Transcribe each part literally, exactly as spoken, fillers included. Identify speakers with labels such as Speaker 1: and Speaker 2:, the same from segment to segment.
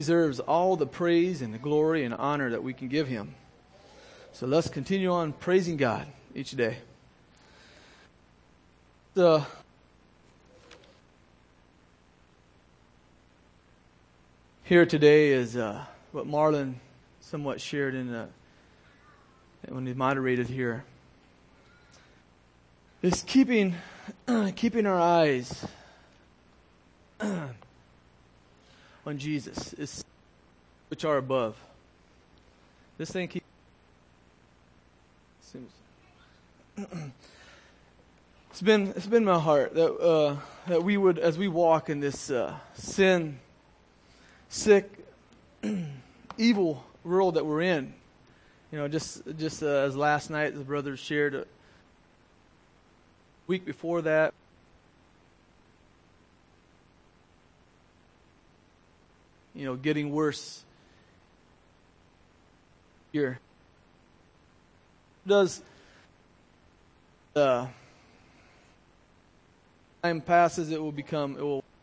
Speaker 1: deserves all the praise and the glory and honor that we can give him. So let's continue on praising God each day. The here today is uh, what Marlon somewhat shared in the, when he moderated here. Is keeping keeping our eyes on Jesus, is which are above. This thing keeps seems it's been it's been my heart that uh, that we would, as we walk in this uh, sin, sick, evil world that we're in. You know, just just uh, as last night the brothers shared, a week before that, you know, getting worse. Here does uh, time passes, it will become it will.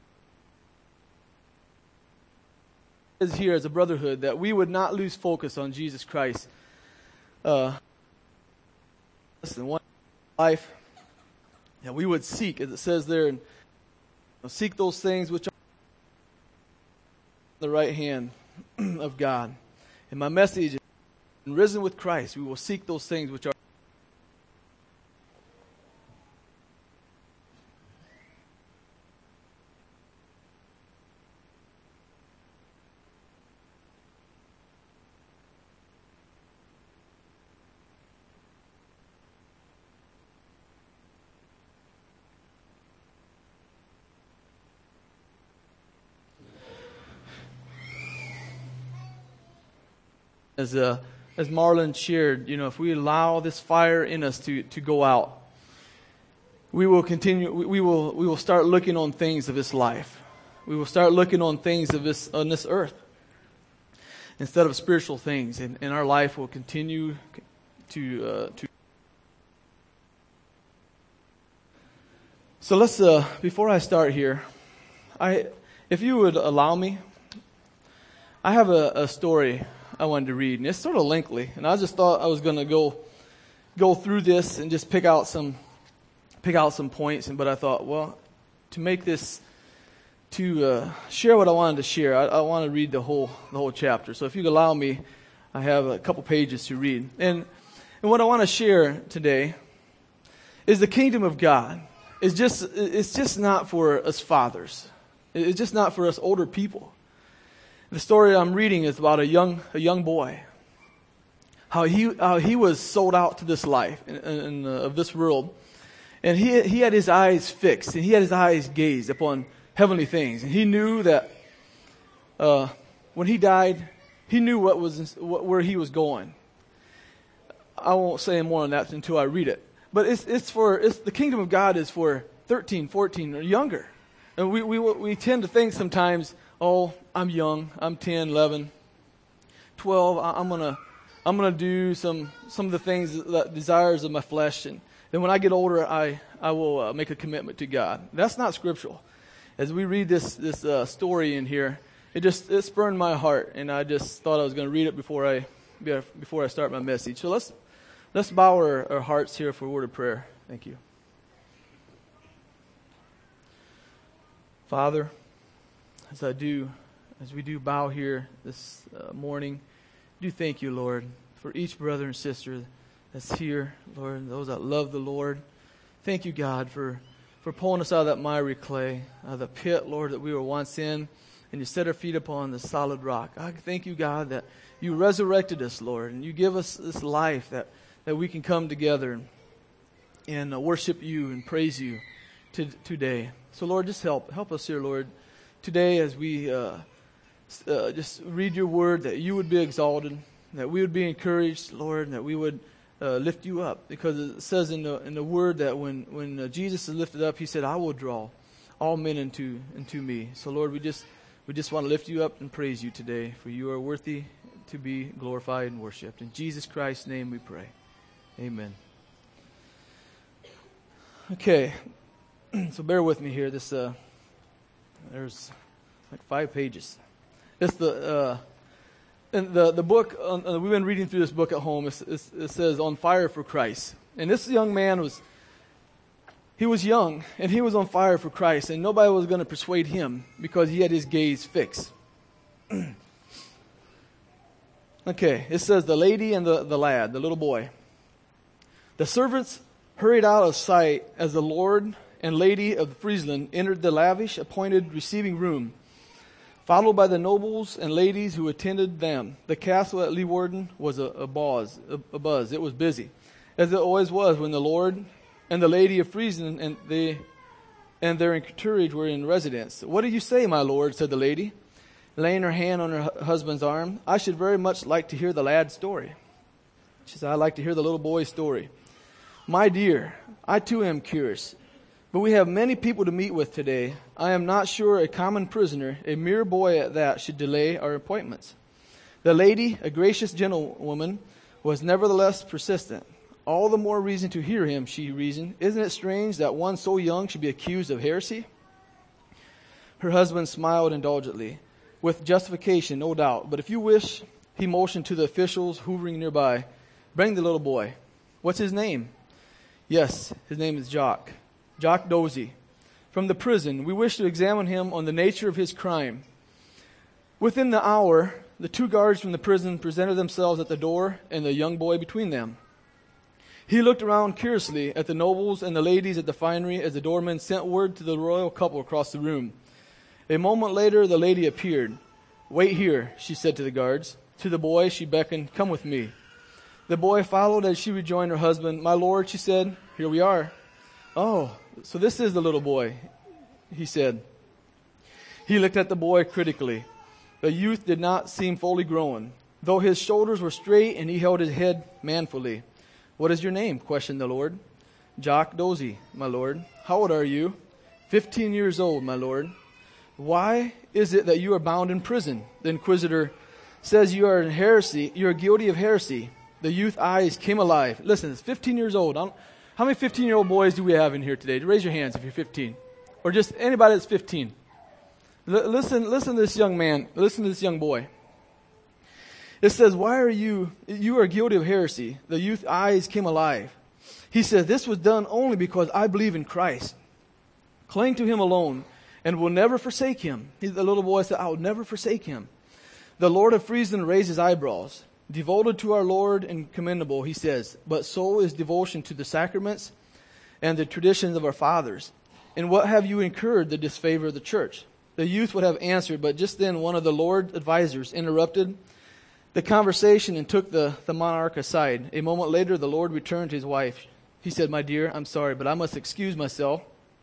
Speaker 1: Is here as a brotherhood that we would not lose focus on Jesus Christ. Uh, listen, one life that we would seek, as it says there, and seek those things which are on the right hand of God. And my message is, risen with Christ, we will seek those things which are. As uh, as Marlon shared, you know, if we allow this fire in us to, to go out, we will continue. We, we will we will start looking on things of this life. We will start looking on things of this on this earth instead of spiritual things, and, and our life will continue to uh, to. So let's. Uh, before I start here, I if you would allow me, I have a, a story I wanted to read, and it's sort of lengthy, and I just thought I was going to go go through this and just pick out some pick out some points. And but I thought, well, to make this to uh, share what I wanted to share, I, I want to read the whole the whole chapter. So if you'd allow me, I have a couple pages to read, and and what I want to share today is the kingdom of God. It's just it's just not for us fathers. It's just not for us older people. The story I'm reading is about a young a young boy. How he how he was sold out to this life in, in, uh, of this world, and he he had his eyes fixed, and he had his eyes gazed upon heavenly things, and he knew that uh, when he died, he knew what was what, where he was going. I won't say more on that until I read it, but it's it's for it's the kingdom of God is for thirteen, fourteen, or younger, and we we we tend to think sometimes, oh, I'm young. I'm ten, eleven, twelve. I'm gonna, I'm gonna do some, some of the things that desires of my flesh, and then when I get older, I, I will uh, make a commitment to God. That's not scriptural. As we read this, this uh, story in here, it just it spurned my heart, and I just thought I was going to read it before I, before I start my message. So let's, let's bow our, our hearts here for a word of prayer. Thank you, Father. As I do, as we do bow here this uh, morning, do thank you, Lord, for each brother and sister that's here, Lord, those that love the Lord. Thank you, God, for, for pulling us out of that miry clay, out of the pit, Lord, that we were once in, and you set our feet upon the solid rock. I thank you, God, that you resurrected us, Lord, and you give us this life that, that we can come together and, and uh, worship you and praise you to, today. So, Lord, just help. Help us here, Lord, today as we uh, uh, just read your word, that you would be exalted, that we would be encouraged, Lord, and that we would uh, lift you up. Because it says in the in the word that when, when uh, Jesus is lifted up, he said, I will draw all men into into me. So, Lord, we just we just want to lift you up and praise you today, for you are worthy to be glorified and worshipped. In Jesus Christ's name we pray. Amen. Okay, so bear with me here. This uh, there's like five pages. It's the uh, and the the book. Uh, we've been reading through this book at home. It's, it's, it says "On Fire for Christ," and this young man was. He was young, and he was on fire for Christ, and nobody was going to persuade him because he had his gaze fixed. Okay, it says the lady and the, the lad, the little boy. The servants hurried out of sight as the lord and lady of Friesland entered the lavish appointed receiving room, followed by the nobles and ladies who attended them. The castle at Leeuwarden was a, a, buzz, a, a buzz. It was busy, as it always was when the lord and the lady of Friesland and they and their entourage were in residence. "What do you say, my lord?" said the lady, laying her hand on her hu- husband's arm. "I should very much like to hear the lad's story." She said, "I'd like to hear the little boy's story." "My dear, I too am curious, but we have many people to meet with today. I am not sure a common prisoner, a mere boy at that, should delay our appointments." The lady, a gracious gentlewoman, was nevertheless persistent. "All the more reason to hear him," she reasoned. "Isn't it strange that one so young should be accused of heresy?" Her husband smiled indulgently. "With justification, no doubt. But if you wish," he motioned to the officials hovering nearby, "bring the little boy." "What's his name?" "Yes, his name is Jock. Jock Dozy. From the prison. We wish to examine him on the nature of his crime." Within the hour, the two guards from the prison presented themselves at the door and the young boy between them. He looked around curiously at the nobles and the ladies at the finery as the doorman sent word to the royal couple across the room. A moment later, the lady appeared. "Wait here," she said to the guards. To the boy, she beckoned, "Come with me." The boy followed as she rejoined her husband. "My lord," she said, "here we are." "Oh, so this is the little boy," he said. He looked at the boy critically. The youth did not seem fully grown, though his shoulders were straight and he held his head manfully. "What is your name?" questioned the Lord. "Jock Dozy, my lord." "How old are you?" Fifteen years old, my lord." "Why is it that you are bound in prison?" The inquisitor says you are in heresy. You are guilty of heresy. The youth's eyes came alive. Listen, it's fifteen years old. I'm, how many fifteen-year-old boys do we have in here today? Raise your hands if you're fifteen. Or just anybody that's fifteen. L- listen, listen to this young man. Listen to this young boy. It says, "Why are you, you are guilty of heresy." The youth's eyes came alive. He says, "This was done only because I believe in Christ. Cling to him alone and will never forsake him." He, the little boy said, "I will never forsake him." The Lord of Friesland raised his eyebrows. "Devoted to our Lord and commendable," he says, "but so is devotion to the sacraments and the traditions of our fathers. In what have you incurred the disfavor of the church?" The youth would have answered, but just then one of the Lord's advisors interrupted the conversation and took the, the monarch aside. A moment later, the Lord returned to his wife. He said, "My dear, I'm sorry, but I must excuse myself.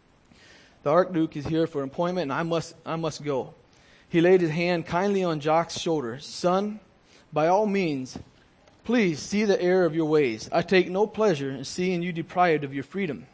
Speaker 1: The Archduke is here for an appointment, and I must I must go." He laid his hand kindly on Jock's shoulder. "Son, by all means, please see the error of your ways. I take no pleasure in seeing you deprived of your freedom."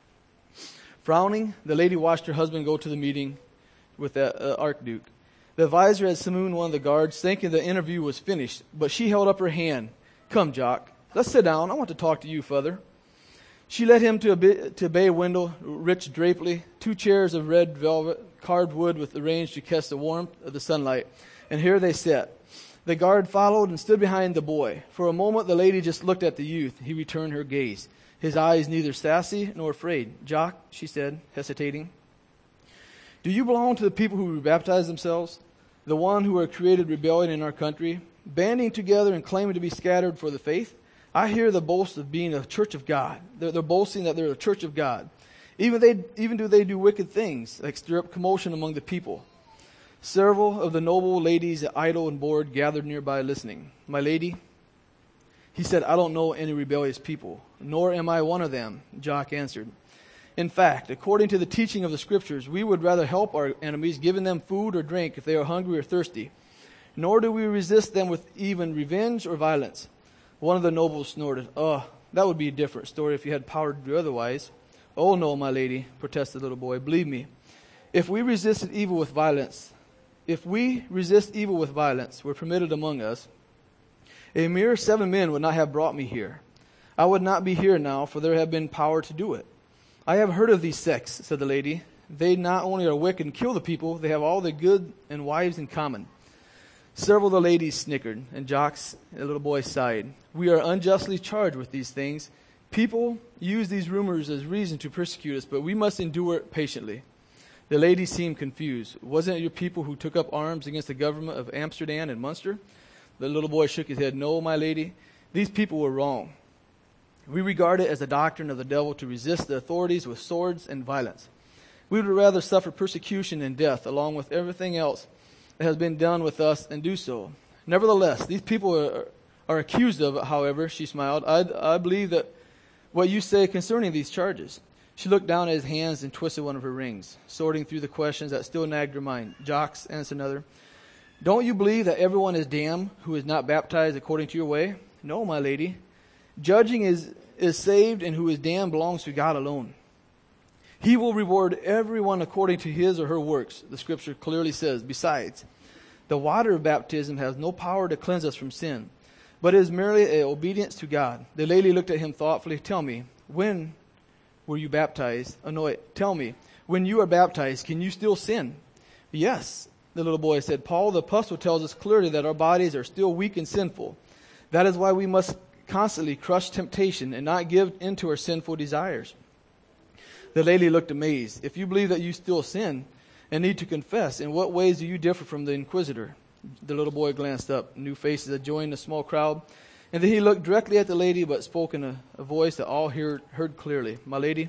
Speaker 1: Frowning, the lady watched her husband go to the meeting with the uh, Archduke. The advisor had summoned one of the guards, thinking the interview was finished, but she held up her hand. "Come, Jock, let's sit down. I want to talk to you, father." She led him to a, bit, to a bay window, rich drapery, two chairs of red velvet, carved wood with arranged to catch the warmth of the sunlight, and here they sat. The guard followed and stood behind the boy. For a moment, the lady just looked at the youth. He returned her gaze, his eyes neither sassy nor afraid. "Jock," she said, hesitating, "do you belong to the people who rebaptized themselves? The one who are created rebellion in our country, banding together and claiming to be scattered for the faith? I hear the boast of being a church of God. They're, they're boasting that they're a church of God. Even they, even do they do wicked things, like stir up commotion among the people." Several of the noble ladies, idle and bored, gathered nearby listening. "My lady," he said, "I don't know any rebellious people, nor am I one of them," Jock answered. "In fact, according to the teaching of the Scriptures, we would rather help our enemies, giving them food or drink if they are hungry or thirsty. Nor do we resist them with even revenge or violence." One of the nobles snorted. "Oh, that would be a different story if you had power to do otherwise." "Oh, no, my lady," protested the little boy. "Believe me, if we resisted evil with violence, if we resist evil with violence were permitted among us, a mere seven men would not have brought me here. I would not be here now, for there have been power to do it." "I have heard of these sects," said the lady. "They not only are wicked and kill the people, they have all the good and wives in common." Several of the ladies snickered, and Jocks, the little boy, sighed. We are unjustly charged with these things. People use these rumors as reason to persecute us, but we must endure it patiently. The ladies seemed confused. Wasn't it your people who took up arms against the government of Amsterdam and Munster? The little boy shook his head. No, my lady, these people were wrong. We regard it as the doctrine of the devil to resist the authorities with swords and violence. We would rather suffer persecution and death along with everything else that has been done with us and do so. Nevertheless, these people are, are accused of it, however, she smiled. I, I believe that what you say concerning these charges. She looked down at his hands and twisted one of her rings, sorting through the questions that still nagged her mind. Jocks, answered another. Don't you believe that everyone is damned who is not baptized according to your way? No, my lady. Judging is, is saved, and who is damned belongs to God alone. He will reward everyone according to his or her works, the scripture clearly says. Besides, the water of baptism has no power to cleanse us from sin, but is merely an obedience to God. The lady looked at him thoughtfully. Tell me, when were you baptized? Oh, no, wait, tell me, when you are baptized, can you still sin? Yes, the little boy said. Paul the apostle tells us clearly that our bodies are still weak and sinful. That is why we must constantly crush temptation and not give in to our sinful desires. The lady looked amazed. If you believe that you still sin and need to confess, in what ways do you differ from the inquisitor? The little boy glanced up. New faces had joined the small crowd. And then he looked directly at the lady, but spoke in a, a voice that all heard, heard clearly. My lady,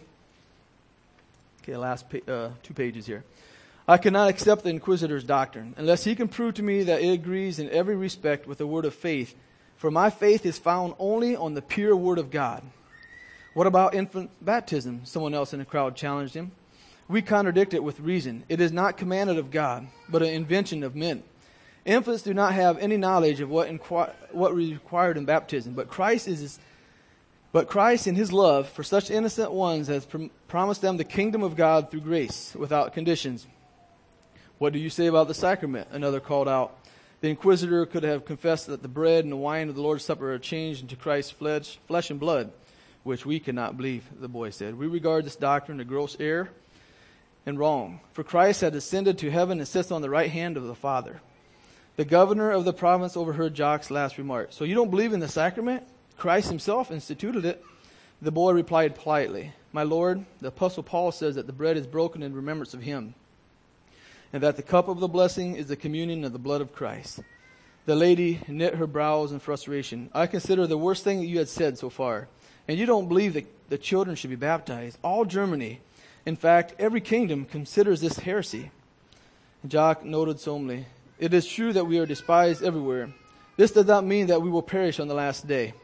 Speaker 1: okay, last pa- uh, two pages here. I cannot accept the inquisitor's doctrine unless he can prove to me that it agrees in every respect with the word of faith. For my faith is found only on the pure word of God. What about infant baptism? Someone else in the crowd challenged him. We contradict it with reason. It is not commanded of God, but an invention of men. Infants do not have any knowledge of what inqu- what is required in baptism, but Christ is, but Christ in His love for such innocent ones has prom- promised them the kingdom of God through grace, without conditions. What do you say about the sacrament? Another called out. The inquisitor could have confessed that the bread and the wine of the Lord's Supper are changed into Christ's flesh, flesh and blood, which we cannot believe, the boy said. We regard this doctrine as gross error and wrong. For Christ had ascended to heaven and sits on the right hand of the Father. The governor of the province overheard Jock's last remark. So you don't believe in the sacrament? Christ himself instituted it. The boy replied politely, My Lord, the Apostle Paul says that the bread is broken in remembrance of him, and that the cup of the blessing is the communion of the blood of Christ. The lady knit her brows in frustration. I consider the worst thing that you had said so far. And you don't believe that the children should be baptized. All Germany, in fact, every kingdom considers this heresy. Jock noted solemnly, It is true that we are despised everywhere. This does not mean that we will perish on the last day.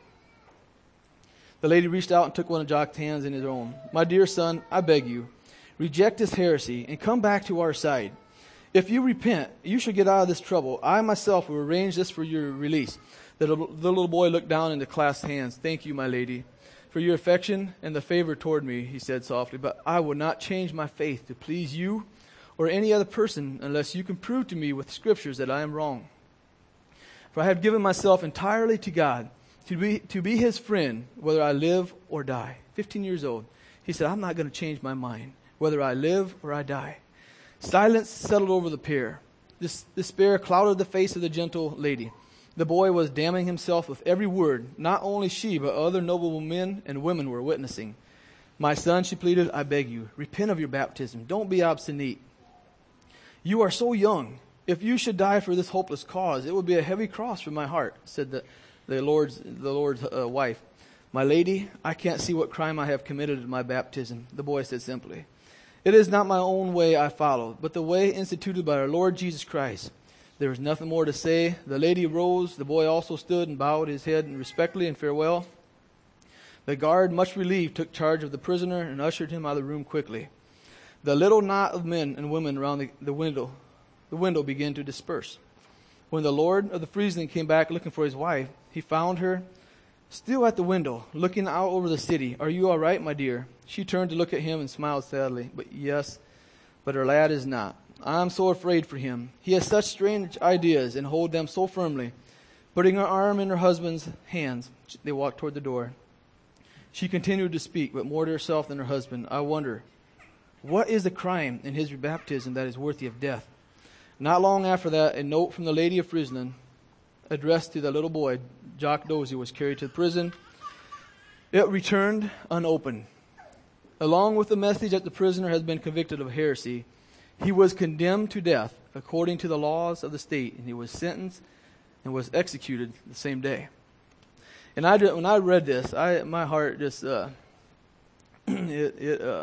Speaker 1: The lady reached out and took one of Jock's hands in his own. My dear son, I beg you, reject this heresy and come back to our side. If you repent, you should get out of this trouble. I myself will arrange this for your release. The little, the little boy looked down into clasped hands. Thank you, my lady, for your affection and the favor toward me, he said softly. But I will not change my faith to please you or any other person unless you can prove to me with scriptures that I am wrong. For I have given myself entirely to God, to be, to be his friend, whether I live or die. Fifteen years old. He said, I'm not going to change my mind, whether I live or I die. Silence settled over the pair. This despair clouded the face of the gentle lady. The boy was damning himself with every word. Not only she, but other noble men and women were witnessing. My son, she pleaded, I beg you, repent of your baptism. Don't be obstinate. You are so young. If you should die for this hopeless cause, it would be a heavy cross from my heart, said the, the Lord's, the Lord's uh, wife. My lady, I can't see what crime I have committed in my baptism, the boy said simply. It is not my own way I follow, but the way instituted by our Lord Jesus Christ. There was nothing more to say. The lady rose. The boy also stood and bowed his head respectfully in farewell. The guard, much relieved, took charge of the prisoner and ushered him out of the room quickly. The little knot of men and women around the, the window the window began to disperse. When the Lord of the Friesland came back looking for his wife, he found her still at the window, looking out over the city. Are you all right, my dear? She turned to look at him and smiled sadly. But yes, but her lad is not. I am so afraid for him. He has such strange ideas and hold them so firmly. Putting her arm in her husband's hands, they walked toward the door. She continued to speak, but more to herself than her husband. I wonder, what is the crime in his baptism that is worthy of death? Not long after that, a note from the Lady of Frisland, addressed to the little boy, Jock Dozy, was carried to the prison. It returned unopened. Along with the message that the prisoner has been convicted of heresy, he was condemned to death according to the laws of the state, and he was sentenced and was executed the same day. And I did, when I read this, I my heart just uh, it, it, uh,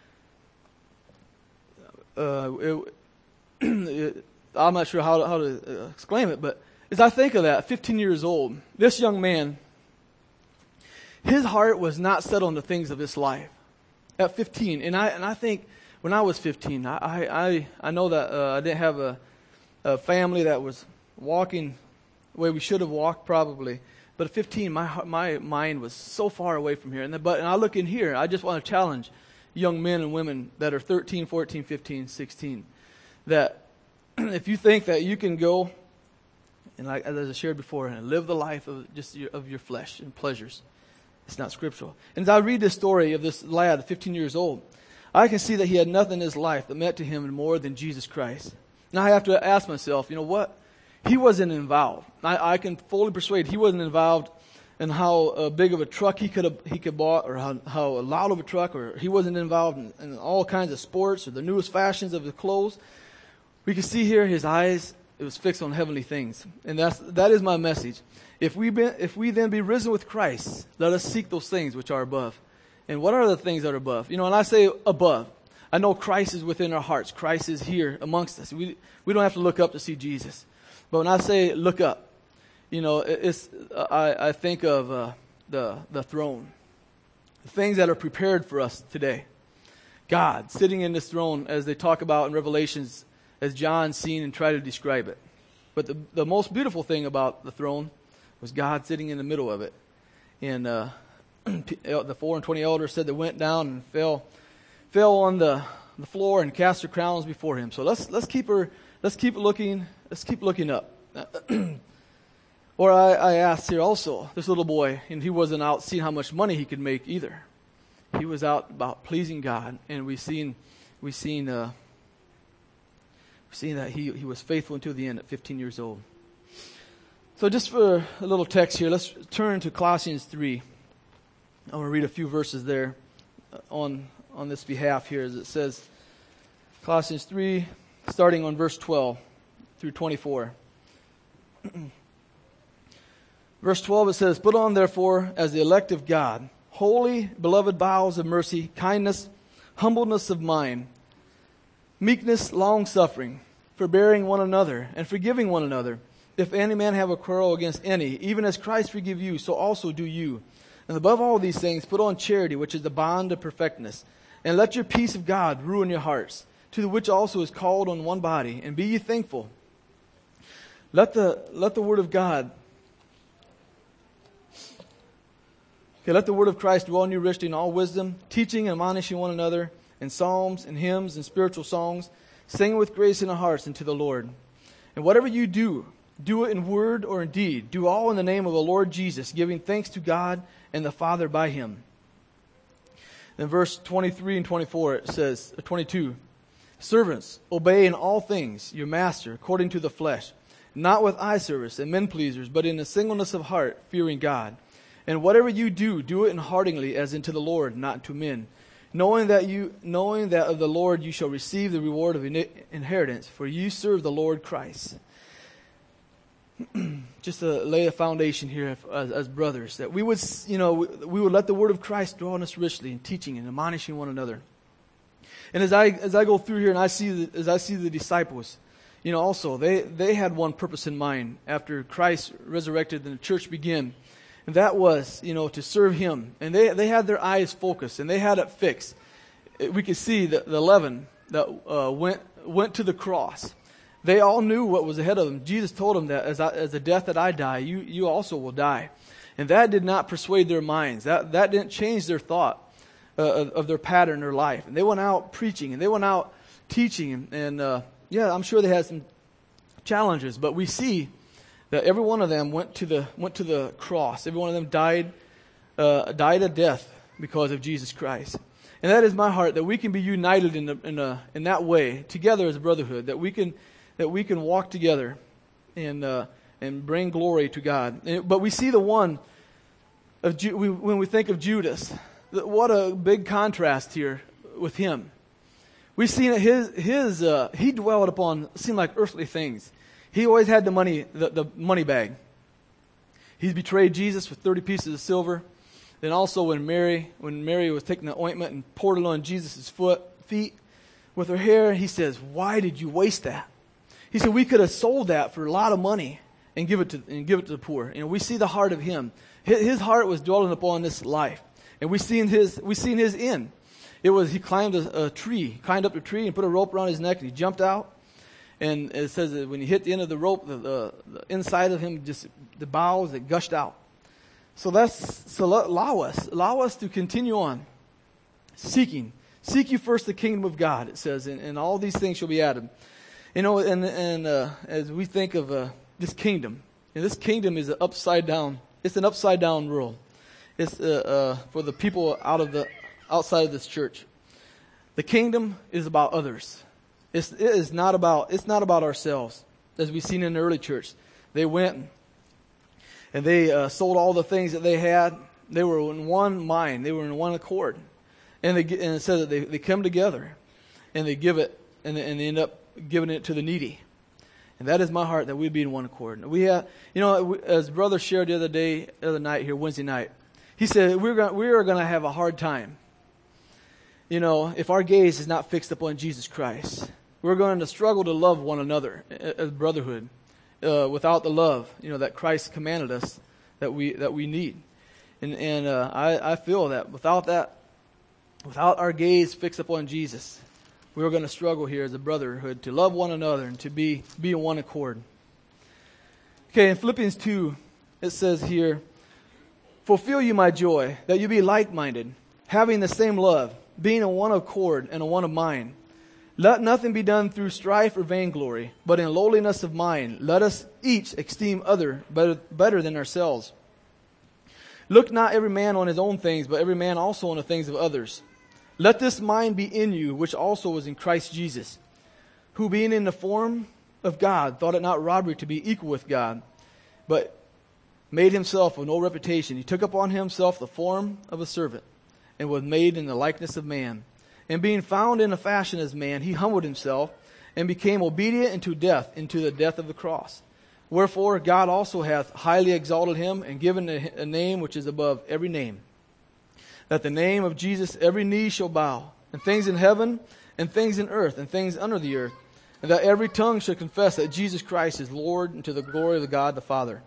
Speaker 1: uh, it, it I'm not sure how to, how to uh, exclaim it, but as I think of that, fifteen years old, this young man, his heart was not set on the things of this life. At fifteen, and I and I think when I was fifteen, I I I know that uh, I didn't have a, a family that was walking the way we should have walked probably. But at fifteen, my my mind was so far away from here. And the, but and I look in here, I just want to challenge young men and women that are thirteen, fourteen, fifteen, sixteen, that if you think that you can go and like as I shared before, and live the life of just your, of your flesh and pleasures, it's not scriptural. And as I read the story of this lad, fifteen years old, I can see that he had nothing in his life that meant to him more than Jesus Christ. Now I have to ask myself, you know what? He wasn't involved. I, I can fully persuade he wasn't involved in how uh, big of a truck he could have he could bought, or how, how loud of a truck, or he wasn't involved in, in all kinds of sports or the newest fashions of the clothes. We can see here his eyes, it was fixed on heavenly things. And that's that is my message. If we been, if we then be risen with Christ, let us seek those things which are above. And what are the things that are above? You know, and I say above, I know Christ is within our hearts. Christ is here amongst us. We we don't have to look up to see Jesus. But when I say look up, you know, it's I, I think of uh, the the throne, the things that are prepared for us today. God sitting in this throne, as they talk about in Revelations, as John seen and tried to describe it. But the the most beautiful thing about the throne was God sitting in the middle of it. And uh, the four and twenty elders said they went down and fell fell on the, the floor and cast their crowns before him. So let's let's keep her let's keep looking let's keep looking up. Or I, I asked here also, this little boy, and he wasn't out seeing how much money he could make either. He was out about pleasing God, and we seen we seen uh, seen that he he was faithful until the end at fifteen years old. So just for a little text here, let's turn to Colossians three. I'm going to read a few verses there on on this behalf here, as it says, Colossians three, starting on verse twelve through twenty-four. Verse twelve, it says, "Put on therefore as the elect of God, holy, beloved bowels of mercy, kindness, humbleness of mind, meekness, long-suffering, forbearing one another, and forgiving one another. If any man have a quarrel against any, even as Christ forgive you, so also do you. And above all these things, put on charity, which is the bond of perfectness. And let your peace of God rule in your hearts, to the which also is called on one body. And be ye thankful. Let the let the word of God, okay, let the word of Christ dwell in you richly in all wisdom, teaching and admonishing one another in psalms and hymns and spiritual songs, singing with grace in our hearts unto the Lord. And whatever you do, do it in word or in deed. Do all in the name of the Lord Jesus, giving thanks to God and the Father by him." In verse twenty-three and twenty-four, it says, or twenty-two, "Servants, obey in all things your master according to the flesh, not with eye service and men pleasers, but in a singleness of heart, fearing God. And whatever you do, do it heartily as unto the Lord, not to men, knowing that you knowing that of the Lord you shall receive the reward of inheritance, for you serve the Lord Christ." Just to lay a foundation here as, as brothers, that we would, you know, we, we would let the word of Christ dwell in us richly in teaching and admonishing one another. And as I as I go through here and I see the, as I see the disciples, you know, also they they had one purpose in mind after Christ resurrected and the church began, and that was, you know, to serve Him. And they they had their eyes focused and they had it fixed. We could see the, the eleven that uh, went went to the cross. They all knew what was ahead of them. Jesus told them that as, I, as the death that I die, you, you also will die. And that did not persuade their minds. That, that didn't change their thought uh, of, of their pattern in their life. And they went out preaching and they went out teaching. And, and uh, yeah, I'm sure they had some challenges. But we see that every one of them went to the went to the cross. Every one of them died uh, died a death because of Jesus Christ. And that is my heart, that we can be united in, the, in, a, in that way, together as a brotherhood, that we can that we can walk together and uh, and bring glory to God. And, but we see the one of Ju- we, when we think of Judas, what a big contrast here with him. We see that his his uh, he dwelled upon seemed like earthly things. He always had the money the, the money bag. He's betrayed Jesus for thirty pieces of silver. Then also when Mary when Mary was taking the ointment and poured it on Jesus' foot feet with her hair, he says, "Why did you waste that?" He said, "We could have sold that for a lot of money and give it to and give it to the poor." You know, we see the heart of him. His, his heart was dwelling upon this life, and we see in his we see in his end. It was he climbed a, a tree, climbed up a tree, and put a rope around his neck, and he jumped out. And it says that when he hit the end of the rope, the, the, the inside of him, just the bowels, it gushed out. So that's so allow us, allow us to continue on seeking. Seek you first the kingdom of God, it says, and, and all these things shall be added. You know, and and uh, as we think of uh, this kingdom, and this kingdom is an upside down. It's an upside down world. It's uh, uh, for the people out of the outside of this church. The kingdom is about others. It's, it is not about, it's not about ourselves. As we've seen in the early church. They went and they uh, sold all the things that they had. They were in one mind. They were in one accord. And, they, and it says that they, they come together and they give it and they, and they end up giving it to the needy. And that is my heart, that we'd be in one accord. We have, you know, as brother shared the other day, the other night here, Wednesday night, he said we're going, we are going to have a hard time. You know, if our gaze is not fixed upon Jesus Christ. We're going to struggle to love one another as brotherhood uh, without the love, you know, that Christ commanded us that we that we need. And and uh, I, I feel that without that, without our gaze fixed upon Jesus, we're going to struggle here as a brotherhood to love one another and to be be in one accord. Okay, in Philippians two, it says here, "Fulfill you my joy, that you be like-minded, having the same love, being in one accord and in one of mind. Let nothing be done through strife or vainglory, but in lowliness of mind, let us each esteem other better, better than ourselves. Look not every man on his own things, but every man also on the things of others. Let this mind be in you, which also was in Christ Jesus, who being in the form of God, thought it not robbery to be equal with God, but made himself of no reputation. He took upon himself the form of a servant, and was made in the likeness of man. And being found in a fashion as man, he humbled himself and became obedient unto death, into the death of the cross. Wherefore God also hath highly exalted him and given a, a name which is above every name, that the name of Jesus every knee shall bow, and things in heaven, and things in earth, and things under the earth, and that every tongue should confess that Jesus Christ is Lord, unto the glory of the God the Father."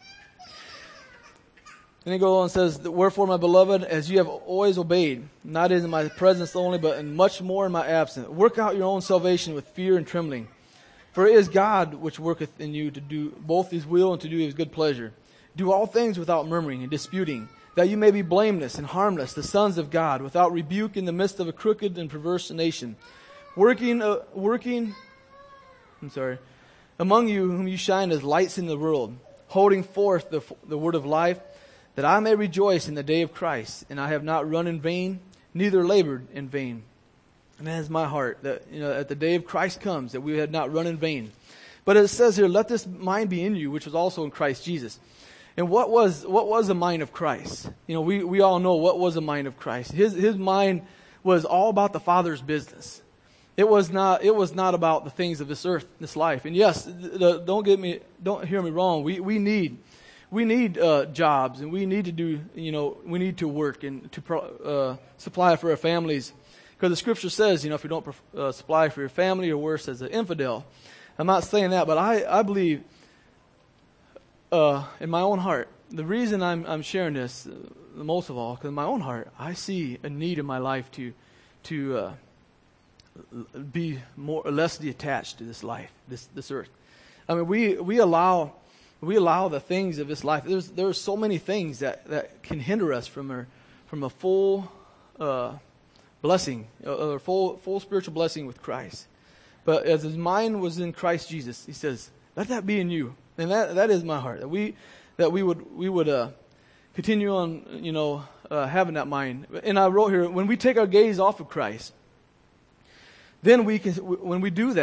Speaker 1: Then he goes on and says, "Wherefore, my beloved, as you have always obeyed, not in my presence only, but in much more in my absence, work out your own salvation with fear and trembling. For it is God which worketh in you to do both his will and to do his good pleasure. Do all things without murmuring and disputing, that you may be blameless and harmless, the sons of God, without rebuke in the midst of a crooked and perverse nation, working, uh, working, I'm sorry, among you whom you shine as lights in the world, holding forth the, the word of life, that I may rejoice in the day of Christ, and I have not run in vain, neither labored in vain." And that is my heart, that, you know, at the day of Christ comes, that we had not run in vain. But it says here, "Let this mind be in you, which was also in Christ Jesus." And what was what was the mind of Christ? You know, we, we all know what was the mind of Christ. His his mind was all about the Father's business. It was not it was not about the things of this earth, this life. And yes, the, don't get me don't hear me wrong. We we need. We need uh, jobs, and we need to do, you know, we need to work and to pro, uh, supply for our families. Because the scripture says, you know, if you don't uh, supply for your family, you're worse as an infidel. I'm not saying that, but I, I believe uh, in my own heart, the reason I'm, I'm sharing this, uh, most of all, because in my own heart, I see a need in my life to to uh, be more or less detached to this life, this this earth. I mean, we, we allow... We allow the things of this life. There's there's so many things that, that can hinder us from a from a full uh, blessing, or full full spiritual blessing with Christ. But as his mind was in Christ Jesus, he says, "Let that be in you," and that that is my heart. That we that we would we would uh, continue on, you know, uh, having that mind. And I wrote here, when we take our gaze off of Christ, then we can. When we do that,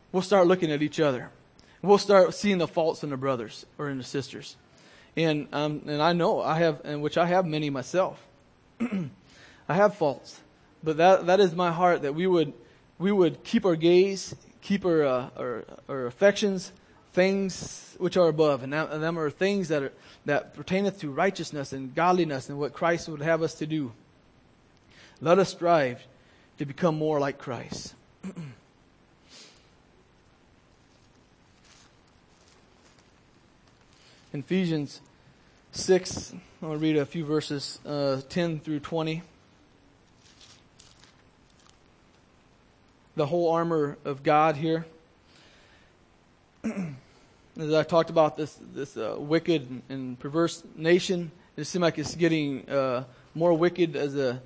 Speaker 1: we'll start looking at each other. We'll start seeing the faults in the brothers or in the sisters. And um, and I know I have, and which I have many myself. I have faults, but that that is my heart, that we would we would keep our gaze, keep our uh, our, our affections, things which are above, and, that, and them are things that are that pertaineth to righteousness and godliness and what Christ would have us to do. Let us strive to become more like Christ. In Ephesians six, I want to read a few verses, uh, ten through twenty. The whole armor of God here. As I talked about this this uh, wicked and perverse nation, it seems like it's getting uh, more wicked as a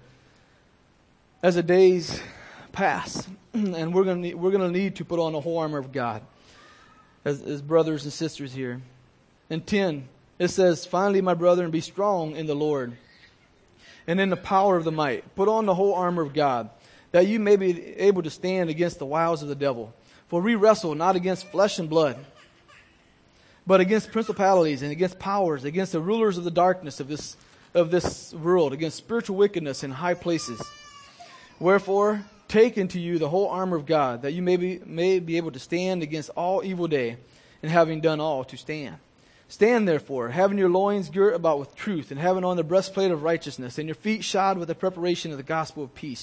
Speaker 1: as the days pass, and we're going to we're going to need to put on the whole armor of God as, as brothers and sisters here. In ten, it says, "Finally, my brethren, be strong in the Lord and in the power of the might. Put on the whole armor of God, that you may be able to stand against the wiles of the devil. For we wrestle not against flesh and blood, but against principalities and against powers, against the rulers of the darkness of this of this world, against spiritual wickedness in high places. Wherefore, take unto you the whole armor of God, that you may be, may be able to stand against all evil day, and having done all, to stand. Stand therefore, having your loins girt about with truth, and having on the breastplate of righteousness, and your feet shod with the preparation of the gospel of peace.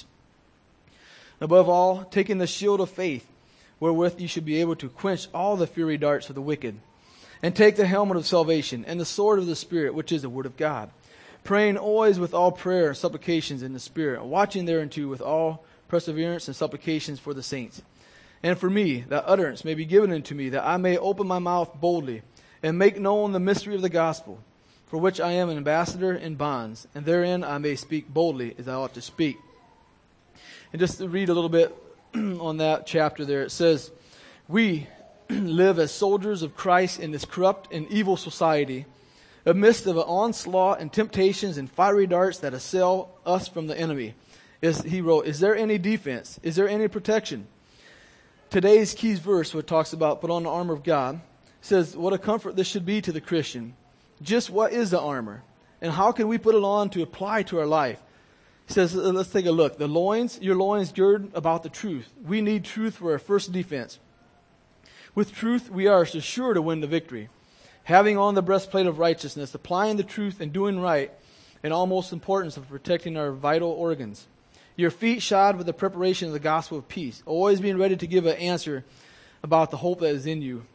Speaker 1: Above all, taking the shield of faith, wherewith you should be able to quench all the fiery darts of the wicked. And take the helmet of salvation, and the sword of the Spirit, which is the word of God. Praying always with all prayer and supplications in the Spirit, watching thereunto with all perseverance and supplications for the saints. And for me, that utterance may be given unto me, that I may open my mouth boldly, and make known the mystery of the gospel, for which I am an ambassador in bonds, and therein I may speak boldly as I ought to speak." And just to read a little bit on that chapter there, it says, "We live as soldiers of Christ in this corrupt and evil society, amidst of an onslaught and temptations and fiery darts that assail us from the enemy." Is, he wrote, "Is there any defense? Is there any protection?" Today's Keys verse, what talks about put on the armor of God, says what a comfort this should be to the Christian. Just what is the armor? And how can we put it on to apply to our life? He says, let's take a look. The loins, your loins gird about the truth. We need truth for our first defense. With truth, we are sure to win the victory. Having on the breastplate of righteousness, applying the truth and doing right, and almost importance of protecting our vital organs. Your feet shod with the preparation of the gospel of peace, always being ready to give an answer about the hope that is in you.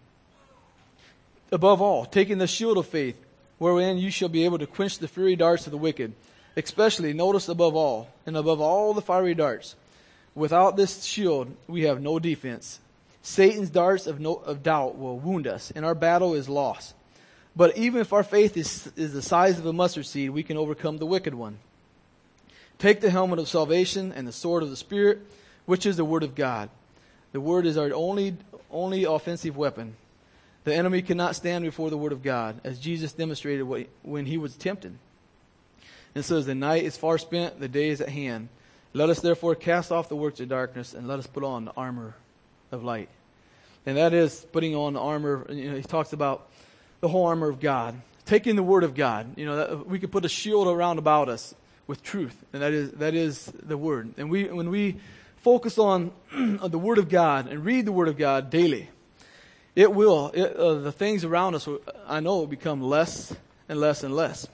Speaker 1: Above all, taking the shield of faith, wherein you shall be able to quench the fiery darts of the wicked. Especially, notice above all, and above all the fiery darts. Without this shield, we have no defense. Satan's darts of, no, of doubt will wound us, and our battle is lost. But even if our faith is, is the size of a mustard seed, we can overcome the wicked one. Take the helmet of salvation and the sword of the Spirit, which is the word of God. The word is our only, only offensive weapon. The enemy cannot stand before the word of God, as Jesus demonstrated what, when he was tempted. And says, "The night is far spent, the day is at hand. Let us therefore cast off the works of darkness, and let us put on the armor of light." And that is putting on the armor. You know, he talks about the whole armor of God, taking the word of God. You know, that we could put a shield around about us with truth, and that is that is the word. And we when we focus on the word of God and read the word of God daily, it will it, uh, the things around us, I know, will become less and less and less.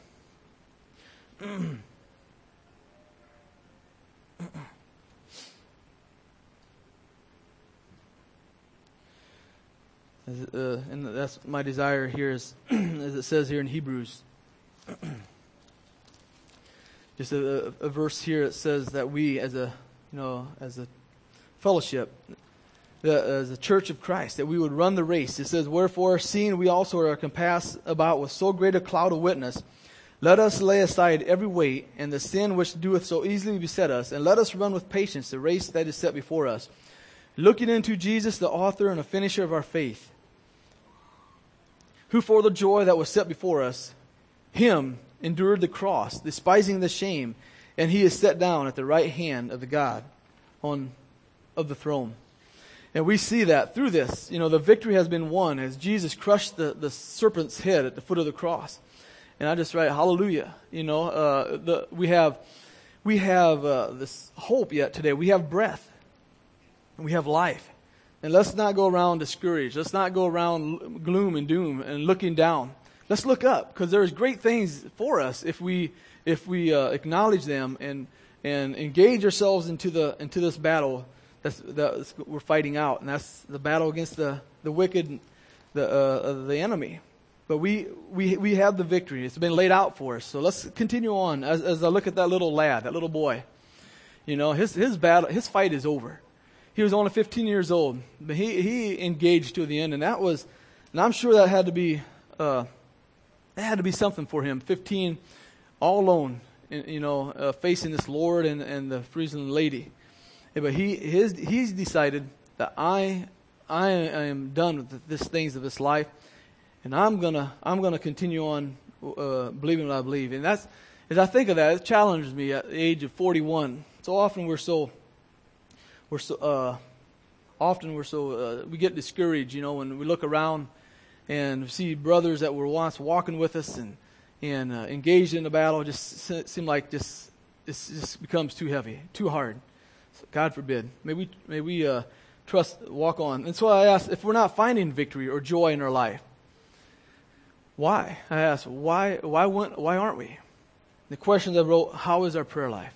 Speaker 1: Uh, and that's my desire here, is, as it says here in Hebrews. Just a, a verse here, it says that we, as a you know, as a fellowship, the, as a church of Christ, that we would run the race. It says, "Wherefore, seeing we also are compassed about with so great a cloud of witness, let us lay aside every weight and the sin which doeth so easily beset us, and let us run with patience the race that is set before us, looking into Jesus, the author and the finisher of our faith, who for the joy that was set before us, him endured the cross, despising the shame, and he is set down at the right hand of the God on of the throne." And we see that through this. You know, the victory has been won as Jesus crushed the, the serpent's head at the foot of the cross. And I just write, hallelujah. You know, uh, the, we have, we have uh, this hope yet today. We have breath. And we have life. And let's not go around discouraged. Let's not go around gloom and doom and looking down. Let's look up, because there's great things for us if we if we uh, acknowledge them and and engage ourselves into the into this battle that's, that's we're fighting out, and that's the battle against the the wicked, the uh, the enemy. But we we we have the victory. It's been laid out for us. So let's continue on. As, as I look at that little lad, that little boy, you know, his his battle, his fight is over. He was only fifteen years old, but he he engaged to the end, and that was, and I'm sure that had to be. Uh, That had to be something for him. fifteen, all alone, you know, uh, facing this Lord and, and the freezing lady. Yeah, but he his he's decided that I I am done with this things of this life, and I'm gonna I'm gonna continue on uh, believing what I believe. And that's, as I think of that, it challenges me at the age of forty-one. So often we're so we're so uh, often we're so uh, we get discouraged, you know, when we look around and see brothers that were once walking with us and and uh, engaged in the battle just seem like just it just becomes too heavy, too hard. So God forbid. May we may we uh, trust, walk on. And so I ask, if we're not finding victory or joy in our life, why? I ask, why why why aren't we? The questions I wrote: how is our prayer life,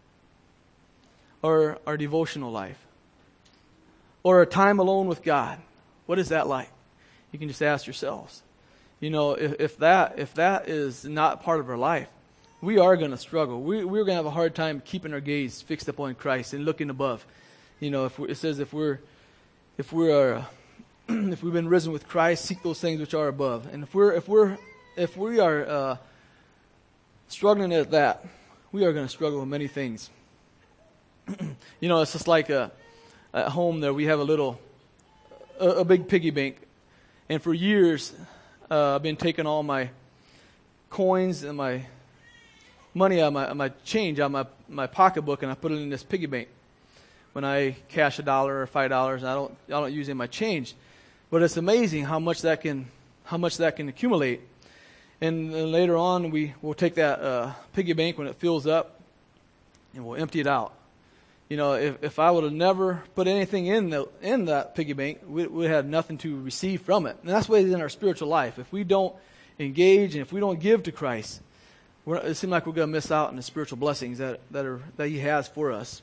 Speaker 1: or our devotional life, or our time alone with God? What is that like? You can just ask yourselves. You know, if, if that if that is not part of our life, we are going to struggle. We, we're going to have a hard time keeping our gaze fixed upon Christ and looking above. You know, if we, it says if we're if we're uh, if we've been risen with Christ, seek those things which are above. And if we're if we're if we are uh, struggling at that, we are going to struggle with many things. You know, it's just like uh, at home there we have a little a, a big piggy bank. And for years, uh, I've been taking all my coins and my money out of my, my change out of my, my pocketbook, and I put it in this piggy bank. When I cash a dollar or five dollars, I don't I don't use any of my change, but it's amazing how much that can how much that can accumulate. And then later on, we will take that uh, piggy bank when it fills up, and we'll empty it out. You know, if, if I would have never put anything in the in that piggy bank, we we had nothing to receive from it. And that's the way it is in our spiritual life. If we don't engage and if we don't give to Christ, we're, it seems like we're going to miss out on the spiritual blessings that that are that He has for us.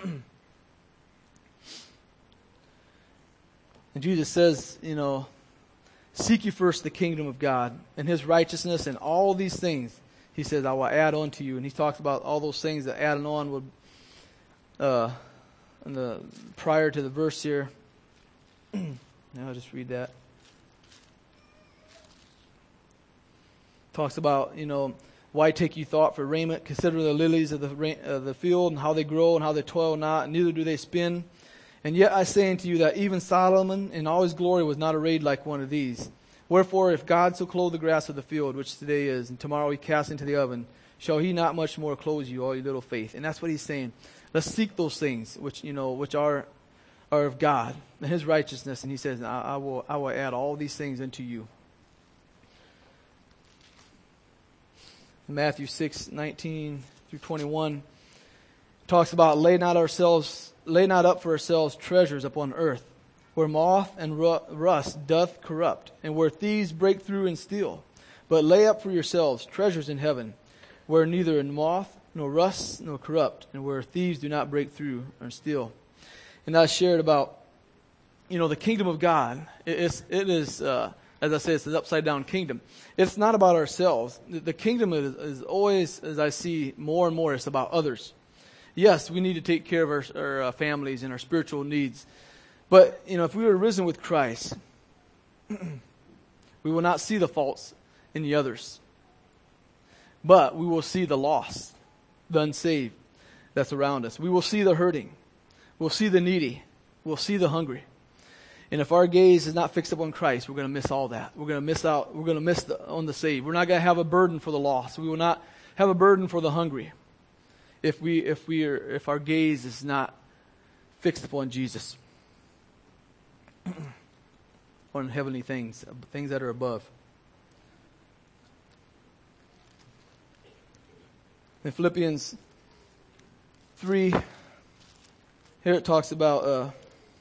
Speaker 1: And Jesus says, you know, seek ye first the kingdom of God and His righteousness, and all these things, He says, I will add on to you. And He talks about all those things that adding on would. Uh, in the prior to the verse here, now I'll just read that. Talks about, you know, why take you thought for raiment? Consider the lilies of the ra- uh, the field, and how they grow, and how they toil not, and neither do they spin. And yet I say unto you that even Solomon in all his glory was not arrayed like one of these. Wherefore, if God so clothe the grass of the field, which today is, and tomorrow He cast into the oven, shall He not much more clothe you, all your little faith? And that's what He's saying. Let's seek those things which, you know, which are are of God and His righteousness. And He says, I, I will I will add all these things unto you. Matthew six, nineteen through twenty-one talks about lay not ourselves lay not up for ourselves treasures upon earth, where moth and rust doth corrupt, and where thieves break through and steal. But lay up for yourselves treasures in heaven, where neither moth nor rust, nor corrupt, and where thieves do not break through or steal. And I shared about, you know, the kingdom of God. It is, it is uh, as I say, it's an upside down kingdom. It's not about ourselves. The, the kingdom is, is always, as I see more and more, it's about others. Yes, we need to take care of our, our uh, families and our spiritual needs. But, you know, if we were risen with Christ, we will not see the faults in the others. But we will see the lost, the unsaved that's around us. We will see the hurting. We'll see the needy. We'll see the hungry. And if our gaze is not fixed upon Christ, we're going to miss all that. We're going to miss out. We're going to miss the, on the saved. We're not going to have a burden for the lost. We will not have a burden for the hungry if we if we are if our gaze is not fixed upon Jesus. on heavenly things, things that are above. In Philippians three, here it talks about, uh,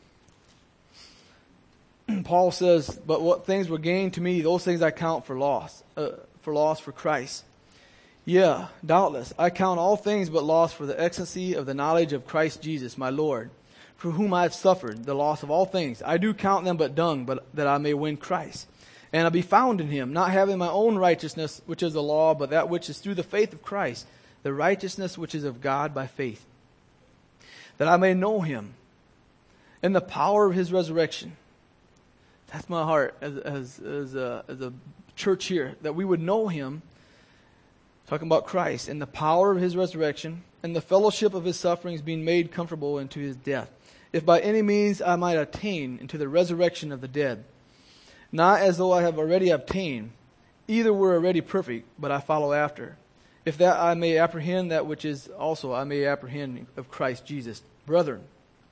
Speaker 1: Paul says, but what things were gained to me, those things I count for loss, uh, for loss for Christ. Yeah, doubtless, I count all things but loss for the excellency of the knowledge of Christ Jesus, my Lord, for whom I have suffered the loss of all things. I do count them but dung, but that I may win Christ, and I be found in him, not having my own righteousness, which is the law, but that which is through the faith of Christ, the righteousness which is of God by faith, that I may know him and the power of his resurrection. That's my heart as, as, as, a, as a church here, that we would know him, talking about Christ, and the power of his resurrection, and the fellowship of his sufferings, being made comfortable into his death, if by any means I might attain into the resurrection of the dead. Not as though I have already obtained, either were already perfect, but I follow after. If that I may apprehend that which is also I may apprehend of Christ Jesus. Brethren,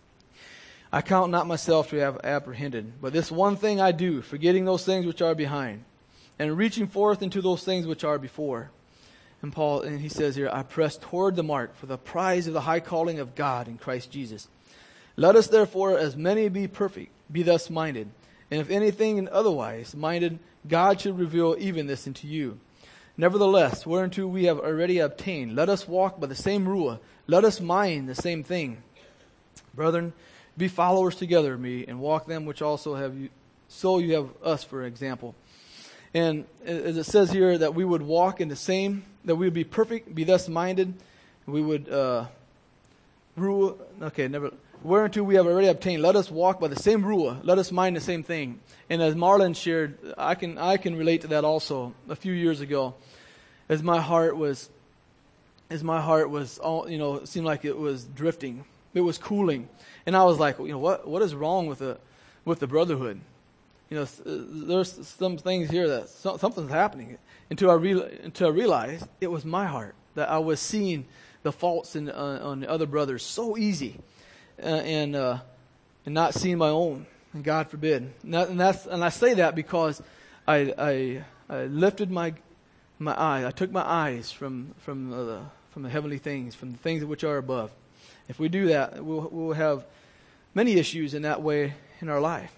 Speaker 1: I count not myself to have apprehended, but this one thing I do, forgetting those things which are behind, and reaching forth into those things which are before. And Paul, and he says here, I press toward the mark for the prize of the high calling of God in Christ Jesus. Let us therefore, as many be perfect, be thus minded. And if anything otherwise minded, God should reveal even this unto you. Nevertheless, whereunto we have already obtained, let us walk by the same rule. Let us mind the same thing. Brethren, be followers together of me, and walk them which also have you, so you have us for example. And as it says here, that we would walk in the same, that we would be perfect, be thus minded, we would uh, rule, okay, never, whereunto we have already obtained, let us walk by the same rule, let us mind the same thing. And as Marlon shared, I can I can relate to that also. A few years ago, as my heart was, as my heart was, all, you know, it seemed like it was drifting, it was cooling, and I was like, you know, what what is wrong with the with the brotherhood? You know, there's some things here that something's happening. Until I real, until I realized it was my heart, that I was seeing the faults in uh, on the other brothers so easy, uh, and uh, and not seeing my own. And God forbid. And, that, and that's and I say that because I I, I lifted my my eyes. I took my eyes from from the from the heavenly things, from the things which are above. If we do that, we'll we'll have many issues in that way in our life.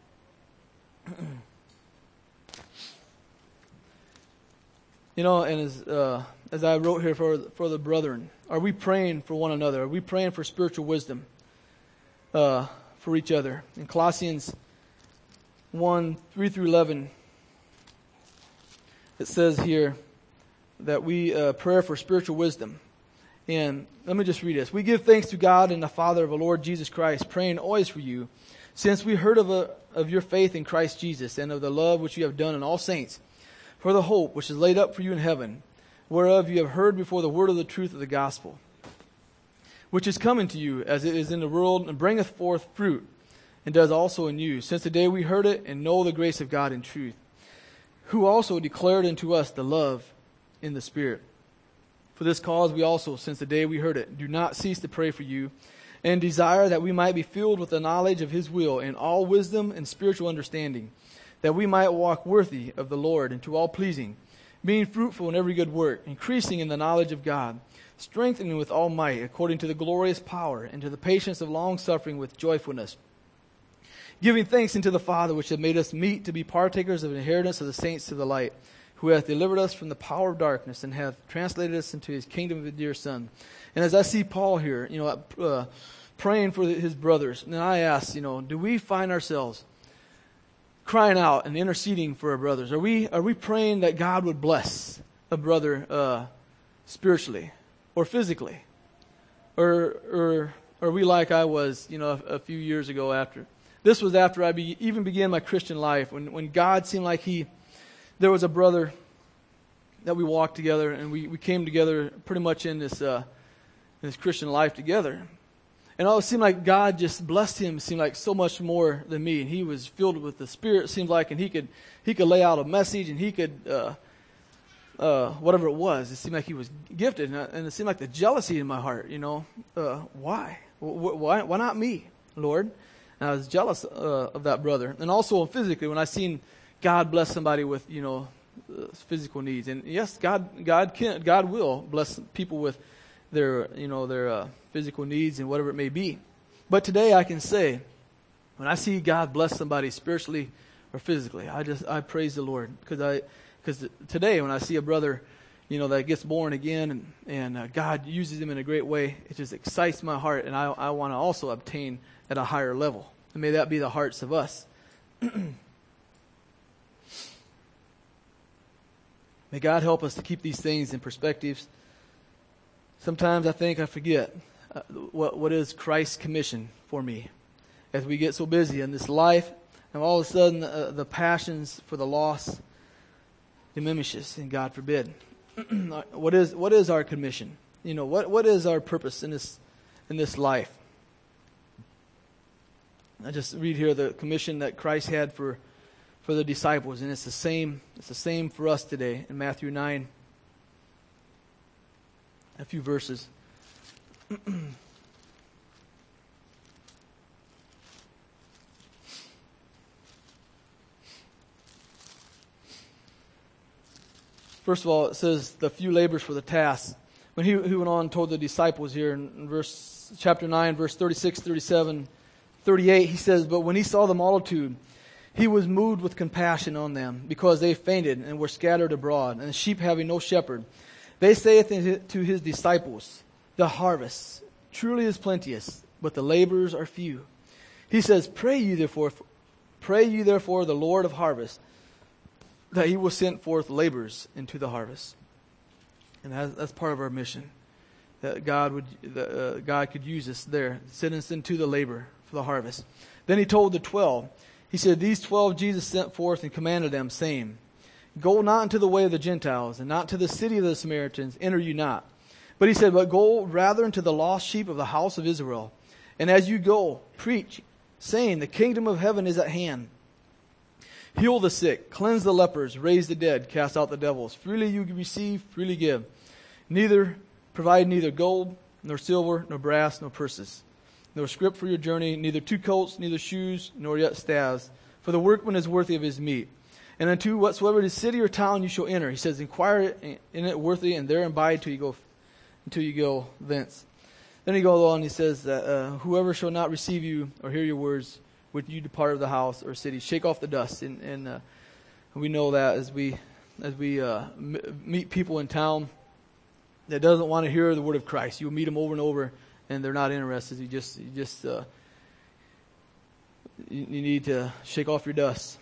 Speaker 1: You know, and as uh, as I wrote here for for the brethren, are we praying for one another? Are we praying for spiritual wisdom uh, for each other? In Colossians one, three through eleven, it says here that we uh, pray for spiritual wisdom. And let me just read this. We give thanks to God and the Father of our Lord Jesus Christ, praying always for you, since we heard of, a, of your faith in Christ Jesus and of the love which you have done in all saints, for the hope which is laid up for you in heaven, whereof you have heard before the word of the truth of the gospel, which is coming to you as it is in the world, and bringeth forth fruit, and does also in you, since the day we heard it and know the grace of God in truth, who also declared unto us the love in the Spirit. For this cause we also, since the day we heard it, do not cease to pray for you, and desire that we might be filled with the knowledge of his will in all wisdom and spiritual understanding, that we might walk worthy of the Lord and to all pleasing, being fruitful in every good work, increasing in the knowledge of God, strengthening with all might according to the glorious power, and to the patience of long suffering with joyfulness, giving thanks unto the Father which hath made us meet to be partakers of the inheritance of the saints to the light, who hath delivered us from the power of darkness and hath translated us into his kingdom of his dear Son. And as I see Paul here, you know, uh, praying for his brothers, and I ask, you know, do we find ourselves crying out and interceding for our brothers? Are we are we praying that God would bless a brother uh, spiritually or physically, or or are we like I was, you know, a, a few years ago after? This was after I be, even began my Christian life, when when God seemed like he. There was a brother that we walked together, and we, we came together pretty much in this uh, in this Christian life together. And it seemed like God just blessed him. It seemed like so much more than me. And he was filled with the Spirit, it seemed like, and he could he could lay out a message, and he could uh, uh, whatever it was. It seemed like he was gifted, and, I, and it seemed like the jealousy in my heart. You know, uh, why? why? Why not me, Lord? And I was jealous uh, of that brother. And also physically, when I seen God bless somebody with, you know, uh, physical needs. And yes, God, God can, God will bless people with their, you know, their uh, physical needs and whatever it may be. But today I can say, when I see God bless somebody spiritually or physically, I just, I praise the Lord. Because I, because today when I see a brother, you know, that gets born again and, and uh, God uses him in a great way, it just excites my heart. And I, I want to also obtain at a higher level. And may that be the hearts of us. May God help us to keep these things in perspectives. Sometimes I think I forget uh, what what is Christ's commission for me. As we get so busy in this life, and all of a sudden uh, the passions for the lost diminishes, and God forbid. what is what is our commission? You know, what what is our purpose in this in this life? I just read here the commission that Christ had for for the disciples, and it's the same it's the same for us today in Matthew nine. A few verses. First of all, it says the few labors for the task. When he, he went on and told the disciples here in, in verse chapter nine, verse thirty-six, thirty-seven, thirty-eight, he says, but when he saw the multitude, he was moved with compassion on them, because they fainted and were scattered abroad, and the sheep having no shepherd. They saith to his disciples, the harvest truly is plenteous, but the laborers are few. He says, pray ye therefore, pray ye therefore the Lord of harvest, that he will send forth laborers into the harvest. And that's, that's part of our mission, that God would, that, uh, God could use us there, send us into the labor for the harvest. Then he told the twelve, he said, these twelve Jesus sent forth and commanded them, saying, go not into the way of the Gentiles, and not to the city of the Samaritans, enter you not. But he said, but go rather into the lost sheep of the house of Israel. And as you go, preach, saying, the kingdom of heaven is at hand. Heal the sick, cleanse the lepers, raise the dead, cast out the devils. Freely you receive, freely give. Neither provide neither gold, nor silver, nor brass, nor purses, nor scrip for your journey, neither two coats, neither shoes, nor yet staves. For the workman is worthy of his meat. And unto whatsoever the city or town you shall enter, he says, inquire in it worthy, and there abide till you go, until you go thence. Then he goes on, he says that uh, whoever shall not receive you or hear your words, when you depart of the house or city, shake off the dust. And, and uh, we know that as we as we uh, m- meet people in town that doesn't want to hear the word of Christ, you'll meet them over and over, and they're not interested. You just you just uh, you, you need to shake off your dust.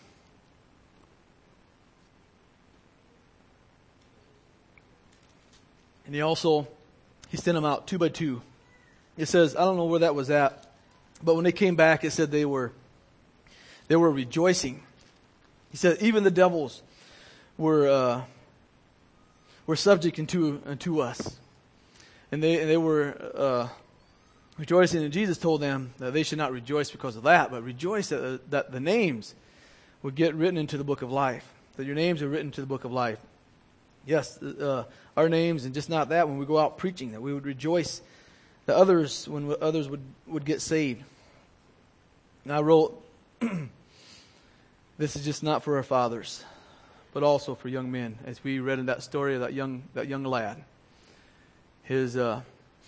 Speaker 1: And he also he sent them out two by two. It says, I don't know where that was at. But when they came back, it said they were they were rejoicing. He said even the devils were uh, were subject unto unto us, and they and they were uh, rejoicing. And Jesus told them that they should not rejoice because of that, but rejoice that that the names would get written into the book of life. That your names are written into the book of life. Yes, uh, our names, and just not that. When we go out preaching, that we would rejoice. The others, when others would, would get saved. And I wrote, this is just not for our fathers, but also for young men. As we read in that story of that young that young lad, his uh,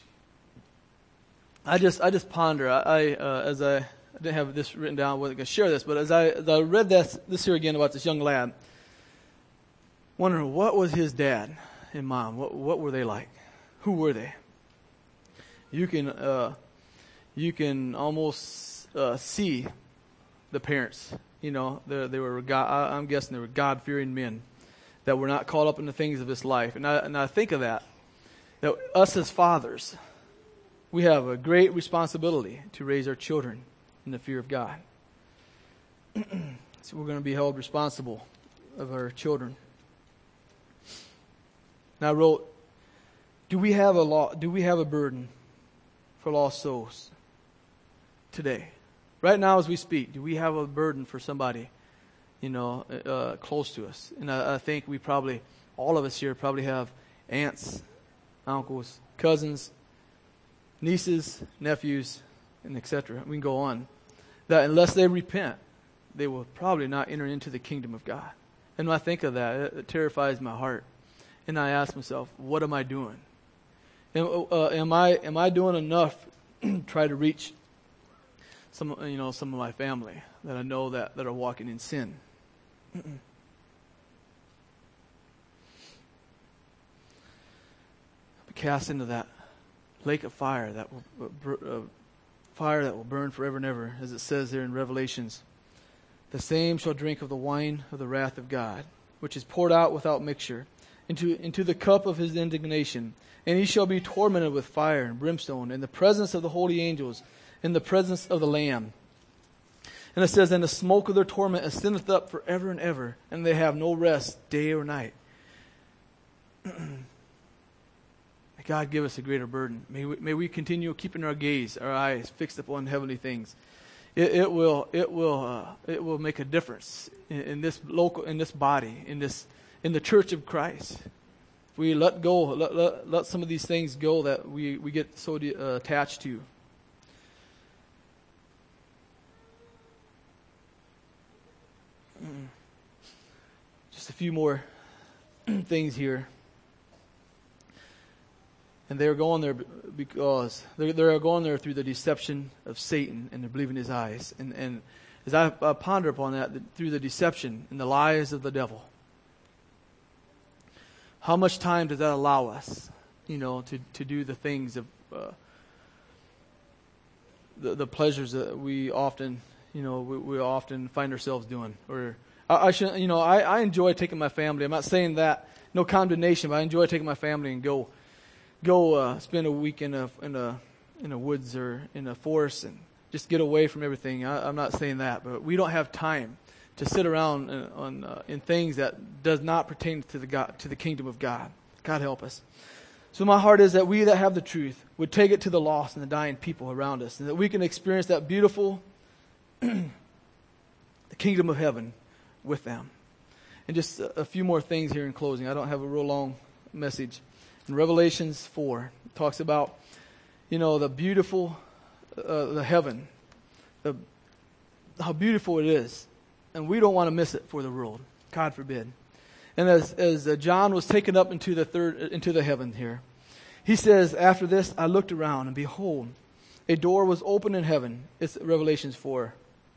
Speaker 1: I just I just ponder. I, I uh, as I, I didn't have this written down. I wasn't going to share this, but as I as I read this this here again about this young lad, wondering what was his dad and mom. What what were they like? Who were they? You can uh, you can almost uh, see the parents. You know, they, they were God, I'm guessing they were God-fearing men that were not caught up in the things of this life. And I and I think of that. That us as fathers, we have a great responsibility to raise our children in the fear of God. So we're going to be held responsible of our children. And I wrote, do we have a law? Do we have a burden for lost souls today? Right now as we speak, do we have a burden for somebody, you know, uh, close to us? And I, I think we probably, all of us here probably have aunts, uncles, cousins, nieces, nephews, and et cetera. We can go on. that unless they repent, they will probably not enter into the kingdom of God. And when I think of that, it, it terrifies my heart. And I ask myself, what am I doing? Am, uh, am I am I doing enough to try to reach some you know some of my family that I know that, that are walking in sin? Cast into that lake of fire that will uh, fire that will burn forever and ever, as it says there in Revelations. The same shall drink of the wine of the wrath of God, which is poured out without mixture, into into the cup of his indignation. And he shall be tormented with fire and brimstone in the presence of the holy angels, in the presence of the Lamb. And it says, and the smoke of their torment ascendeth up forever and ever, and they have no rest day or night. God, give us a greater burden. May we, may we continue keeping our gaze, our eyes fixed upon heavenly things. It, it will, it will, uh, it will make a difference in, in this local, in this body, in this, in the church of Christ. If we let go, let, let, let some of these things go that we, we get so de- uh, attached to. Just a few more things here. And they're going there because they're, they're going there through the deception of Satan, and they're believing his eyes. And, and as I, I ponder upon that, the, through the deception and the lies of the devil, how much time does that allow us, you know, to, to do the things of uh, the the pleasures that we often, you know, we, we often find ourselves doing? Or I, I should, you know, I, I enjoy taking my family. I'm not saying that, no condemnation, but I enjoy taking my family and go. Go uh, spend a week in a in a in a woods or in a forest and just get away from everything. I, I'm not saying that, but we don't have time to sit around in, on uh, in things that does not pertain to the God, to the kingdom of God. God help us. So my heart is that we that have the truth would take it to the lost and the dying people around us, and that we can experience that beautiful the kingdom of heaven with them. And just a, a few more things here in closing. I don't have a real long message. In Revelations four, it talks about, you know, the beautiful, uh, the heaven, the, how beautiful it is. And we don't want to miss it for the world. God forbid. And as, as uh, John was taken up into the third, into the heaven here, he says, after this, I looked around, and behold, a door was opened in heaven. It's Revelations four.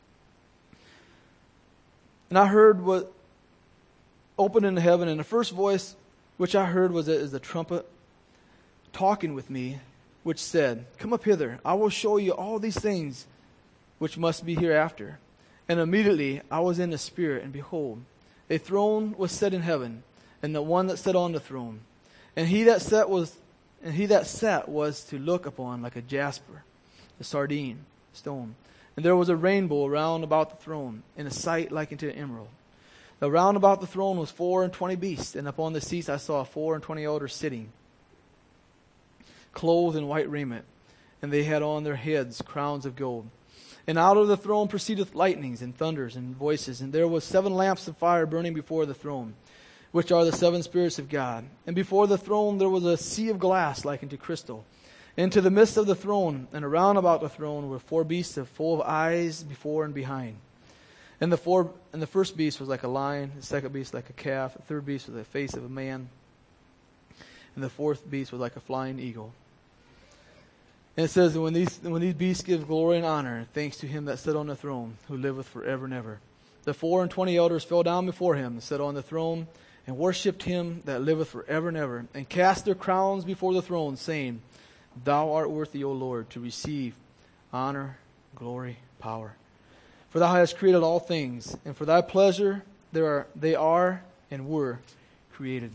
Speaker 1: And I heard what opened in heaven, and the first voice which I heard was as the trumpet talking with me, which said, come up hither, I will show you all these things which must be hereafter. And immediately I was in the Spirit, and behold, a throne was set in heaven, and the one that sat on the throne. And he that sat was and he that sat was to look upon like a jasper, a sardine stone. And there was a rainbow round about the throne, and a sight like unto an emerald. Around about the throne was four and twenty beasts, and upon the seats I saw four and twenty elders sitting, clothed in white raiment, and they had on their heads crowns of gold. And out of the throne proceedeth lightnings and thunders and voices, and there was seven lamps of fire burning before the throne, which are the seven spirits of God. And before the throne there was a sea of glass like unto crystal. And to the midst of the throne, and around about the throne, were four beasts full of eyes before and behind. And the four and the first beast was like a lion, the second beast like a calf, the third beast was the face of a man, and the fourth beast was like a flying eagle. And it says that when these when these beasts give glory and honor, thanks to him that sat on the throne, who liveth forever and ever. The four and twenty elders fell down before him, and sat on the throne, and worshipped him that liveth forever and ever, and cast their crowns before the throne, saying, Thou art worthy, O Lord, to receive honor, glory, power. For thou hast created all things, and for thy pleasure there are, they are and were created.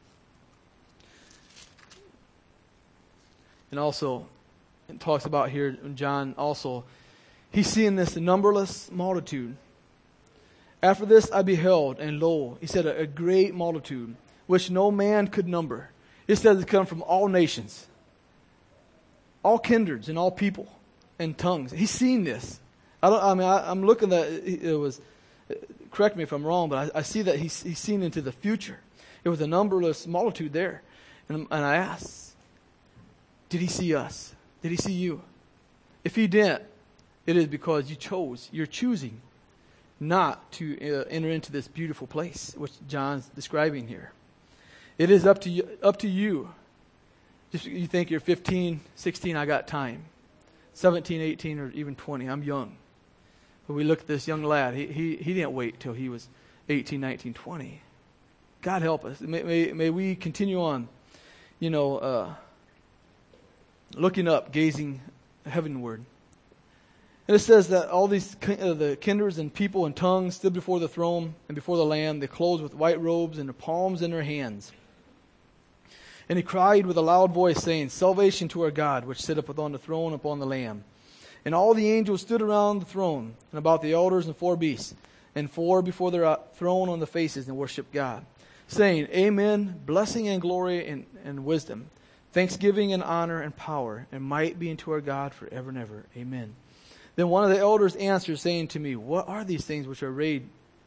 Speaker 1: And also, it talks about here, John also, he's seeing this numberless multitude. After this I beheld, and lo, he said, a, a great multitude, which no man could number. It says it come from all nations, all kindreds, and all people, and tongues. He's seen this. I don't. I mean, I, I'm looking at it was. Correct me if I'm wrong, but I, I see that he's he's seen into the future. It was a numberless multitude there, and and I asked, did he see us? Did he see you? If he didn't, it is because you chose, you're choosing not to uh, enter into this beautiful place, which John's describing here. It is up to you, up to you. Just you think you're fifteen, sixteen, I got time. seventeen, eighteen, or even twenty, I'm young. But we look at this young lad, he he, he didn't wait till he was eighteen, nineteen, twenty. God help us. May, may, may we continue on, you know, uh, looking up, gazing heavenward. And it says that all these uh, the kindreds and people and tongues stood before the throne and before the Lamb. They clothed with white robes and their palms in their hands. And he cried with a loud voice, saying, Salvation to our God, which sitteth upon the throne upon the Lamb. And all the angels stood around the throne and about the elders and four beasts, and four before their throne on the faces, and worshiped God, saying, Amen, blessing and glory and, and wisdom, thanksgiving and honor and power and might be unto our God forever and ever. Amen. Then one of the elders answered, saying to me, What are these things which are arrayed?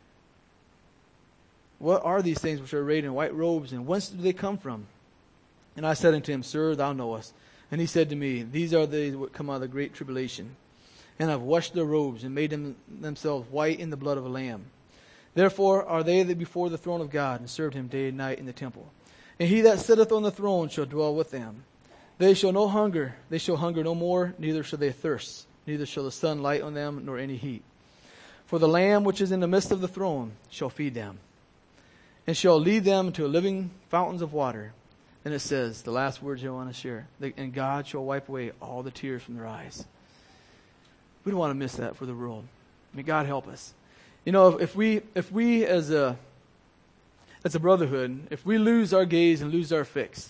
Speaker 1: What are these things which are arrayed in white robes, and whence do they come from? And I said unto him, Sir, thou knowest. And he said to me, These are they that come out of the great tribulation, and have washed their robes, and made them themselves white in the blood of a lamb. Therefore are they that before the throne of God, and served him day and night in the temple. And he that sitteth on the throne shall dwell with them. They shall no hunger, they shall hunger no more, neither shall they thirst, neither shall the sun light on them, nor any heat. For the Lamb which is in the midst of the throne shall feed them, and shall lead them to living fountains of water. And it says, the last words I want to share, and God shall wipe away all the tears from their eyes. We don't want to miss that for the world. May God help us. You know, if, if we if we as a as a brotherhood, if we lose our gaze and lose our fix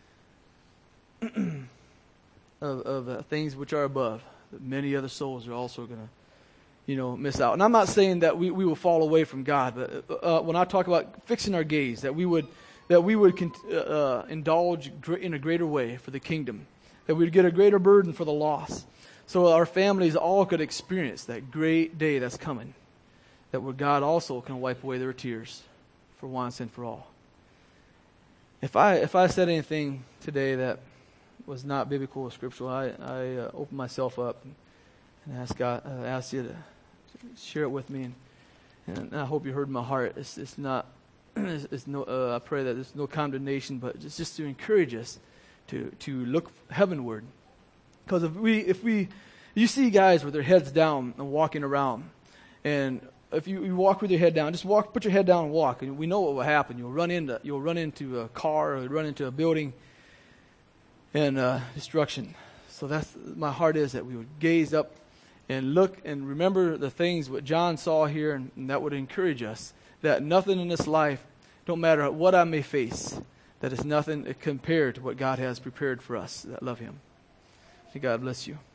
Speaker 1: of, of uh, things which are above, many other souls are also going to, you know, miss out. And I'm not saying that we, we will fall away from God, but uh, when I talk about fixing our gaze, that we would that we would uh, indulge in a greater way for the kingdom, that we would get a greater burden for the lost, so our families all could experience that great day that's coming, that where God also can wipe away their tears for once and for all. If I if I said anything today that was not biblical or scriptural, I, I uh, open myself up and ask God, uh, ask you to share it with me, and, and I hope you heard my heart. It's it's not. It's, it's no. Uh, I pray that there's no condemnation, but it's just to encourage us to to look heavenward. Because if we if we, you see guys with their heads down and walking around, and if you, you walk with your head down, just walk, put your head down and walk, and we know what will happen. You'll run into you'll run into a car or run into a building, and uh, destruction. So that's my heart is that we would gaze up and look and remember the things what John saw here, and, and that would encourage us. That nothing in this life, don't matter what I may face, that is nothing compared to what God has prepared for us that love Him. May God bless you.